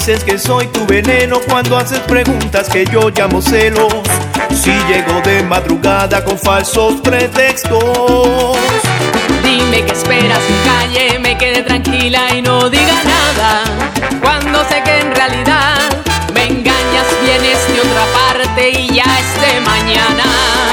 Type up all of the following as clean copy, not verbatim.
Dices que soy tu veneno cuando haces preguntas que yo llamo celos. Si llego de madrugada con falsos pretextos. Dime qué esperas que calle, me quede tranquila y no diga nada. Cuando sé que en realidad me engañas, vienes de otra parte y ya es de mañana.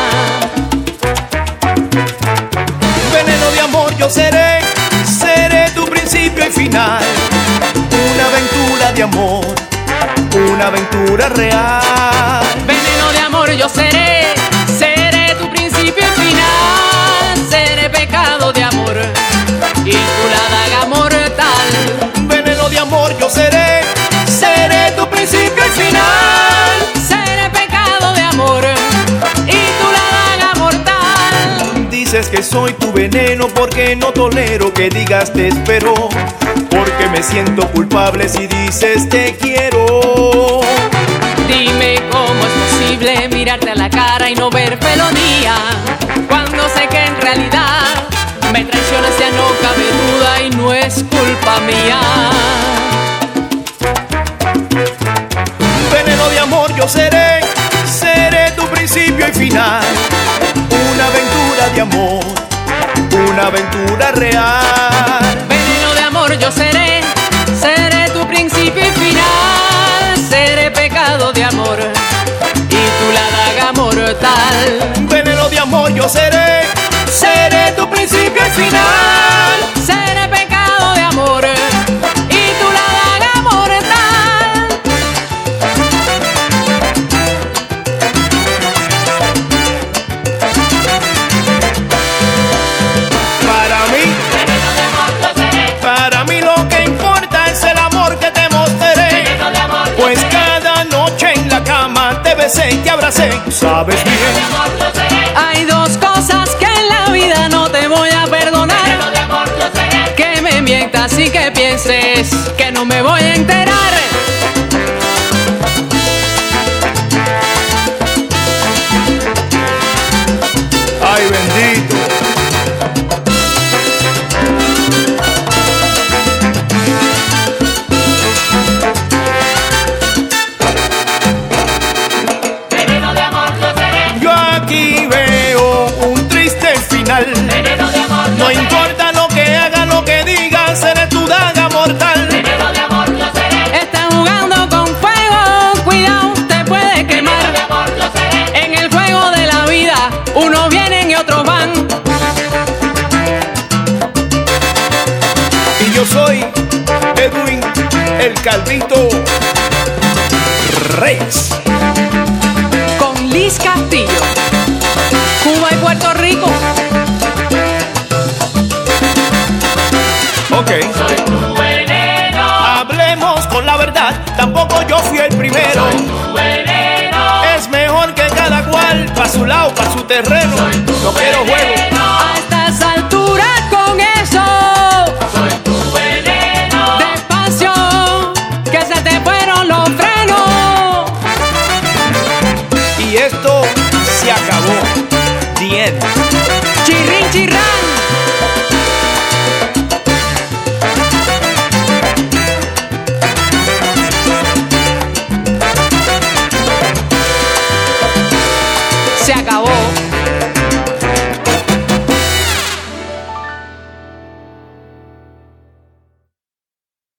Veneno de amor yo seré, seré tu principio y final. Una aventura de amor, una aventura real. Veneno de amor yo seré, seré tu principio y final. Seré pecado de amor y tu la daga mortal. Veneno de amor yo seré, seré tu principio y final. Seré pecado de amor y tu la daga mortal. Dices que soy tu veneno porque no tolero que digas te espero. Porque me siento culpable si dices te quiero. Dime cómo es posible mirarte a la cara y no ver felonía, cuando sé que en realidad me traicionas, ya no cabe duda y no es culpa mía. Veneno de amor yo seré, seré tu principio y final. Una aventura de amor, una aventura real. Veneno de amor yo seré, seré tu principio y final. Seré pecado de amor y tu la daga mortal. Veneno de amor yo seré, seré tu principio y final. Seré pecado de amor y tu la daga mortal. Para mí lo que importa es el amor que te mostraré. Pues cada noche en la cama te besé y te abracé, sabes bien. Hay dos cosas que en la vida no te voy a perdonar: que me mientas y que pienses que no me voy a enterar. Ay, bendito. Yo aquí veo un triste final. No importa lo que haga, lo que diga, seré tu daga mortal. Están jugando con fuego, cuidado, te puede quemar. En el juego de la vida, unos vienen y otros van. Y yo soy Edwin, el Calvito Reyes. Con Liz Castillo, Cuba y Puerto Rico. Ok. Hablemos con la verdad, tampoco yo fui el primero. Es mejor que cada cual pa' su lado, pa' su terreno. No quiero juego. A estas alturas con eso, despacio, que se te fueron los frenos. Y esto se acabó. The end. Chirrin, chirrán. Se acabó.